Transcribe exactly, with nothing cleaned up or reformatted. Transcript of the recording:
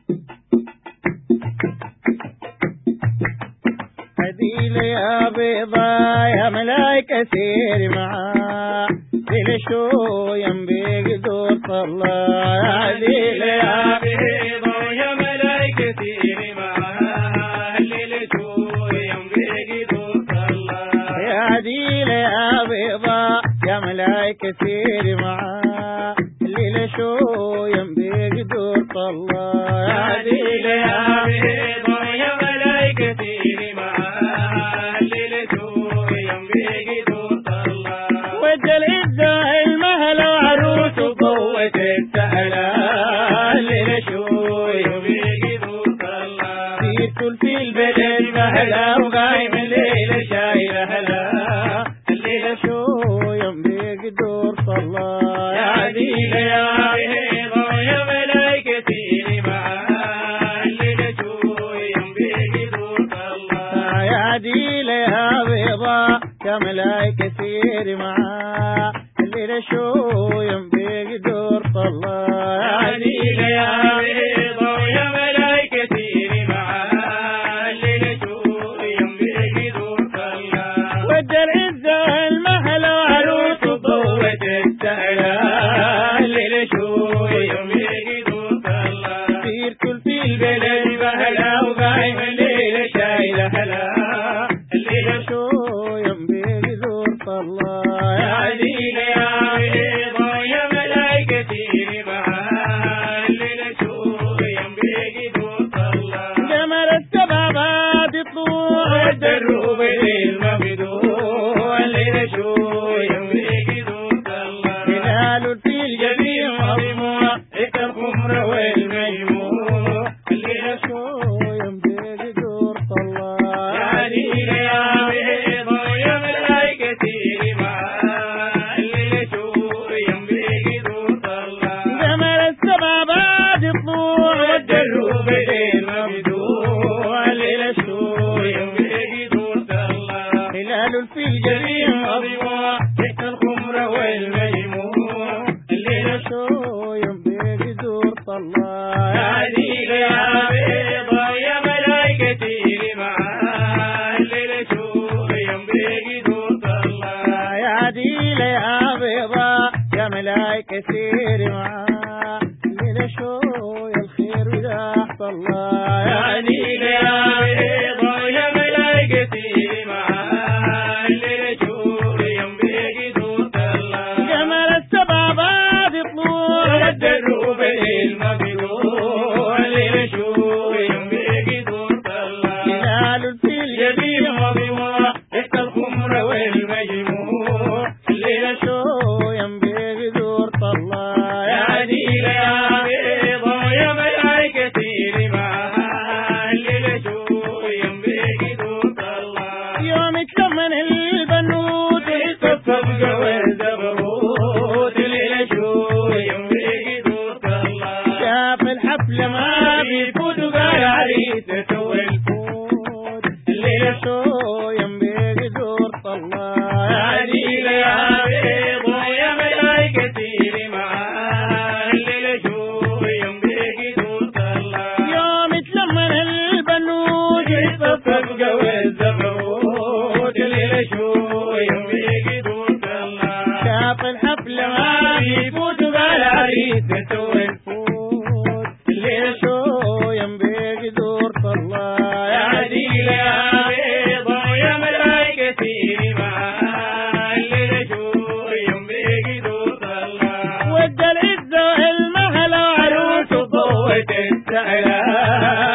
هديلي يا بيضا يا ملاي كثير معاه للشو ينبي قدور طلع. هديلي يا بيضا يا ملاي كثير معاه للشو ينبي قدور طلع. يا هديلي يا بيضا يا ملاي كثير معاه للشو ينبي قدور طلع. هديلي يا بيضا يا ملاي كثير وجل إزاي المهل وعروس وقوة السهلة للشوي وبيقدوا طلع. يدخل في البلد مهلا وقايم الليلة شايلة هلا الليلة شو يوم بيقدر طلع. يا عديلة يا بيضا يا ملاي كثير معاه الليلة شوي يوم بيقدوا طلع. يا عديلة يا بيضا يا ملاي كثير معاه الليلة شو يوم بيقدر طلع. يا عديلة يا بيضا يا ملاي كثير معاه الليلة شوي يوم بيقدر طلع. وجل إزاي المهل وعروس وقوة السهلة الليلة شوي يوم بيقدر طلع. كثير كل في البلد البلد مهلا وقايم الليلة شايلة هلا الليلة شو يوم بيقدر طلع. يا عديلة يا بيضا يا ملاي كثير معاه الليلة شوي يوم بيقدر طلع. جمل السبابات يطلع والدروب المبدوع الليلة شوي يوم بيقدر طلع. هلال في الجبين مضموع الخمر والميمون الليلة شو يوم بيقدر طلع. يا عديلة يا بيضا يا ملاي كثير معاه الليلة شوي يوم بيقدر طلع. جمل السبابات يطلع والدروب المبدوع الليلة شوي يوم بيقدر طلع. هلال في الجبين مضموع الخمر والميمون الليلة شو يوم بيقدر طلع. يا عديلة يا بيضا يا ملاي كثير معاه الليلة شوي يوم بيقدر طلع. يا عديلة يا بيضا يا ملاي كثير معاه الليلة شو يا الخير ولا طلع. يا عديلة يا بيضا يا ملاي كثير معاه الليلة شوي يوم بيقدر طلع. جمل السبابات يطلع والدروب المبدوع الليلة شوي يوم بيقدر طلع. هلال في الجبين الجبين مضموع الخمر والمجموع الليلة شو يوم بيقدر طلع. يا عديلة يا بيضا يا ملاي كثير معاه الليلة شوي يوم بيقدر طلع. يوم يتلمن البنود الصفقة والزبروت الليلة شوي يوم بيقدر طلع. شاف الحفلة ما بيفوت وقال عريسته بيفوت الليلة شو يوم بيقدر طلع. يا عديلة يا بيضا يا ملاي كثير معاه الليلة شوي يوم بيقدر طلع. يوم يتلمن البنود الصفقة والزبروت الليلة شوي يوم بيقدر طلع. شاف الحفلة ما ما بيفوت وقال عريسته بيفوت الليلة شو يوم بيقدر طلع. يا عديلة يا بيضا يا ملاي كثير معاه الليلة شوي يوم بيقدر طلع. وجل إزاي المهل وعروس وقوة السهلة